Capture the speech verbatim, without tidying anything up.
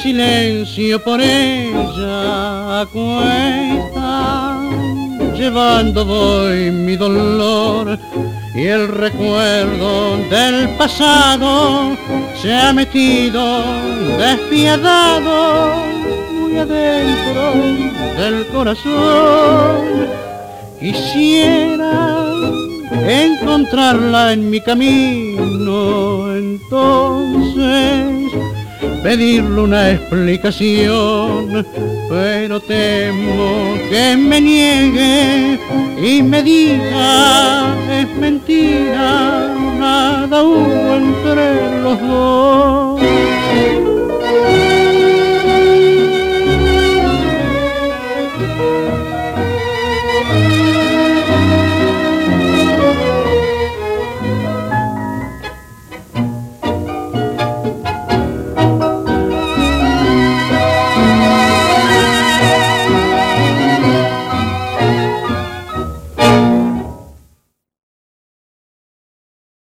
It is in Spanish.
silencio por ella a cuesta, llevando voy mi dolor y el recuerdo del pasado se ha metido despiadado muy adentro del corazón. Quisiera encontrarla en mi camino, entonces pedirle una explicación, pero temo que me niegue y me diga es mentira, nada hubo entre los dos.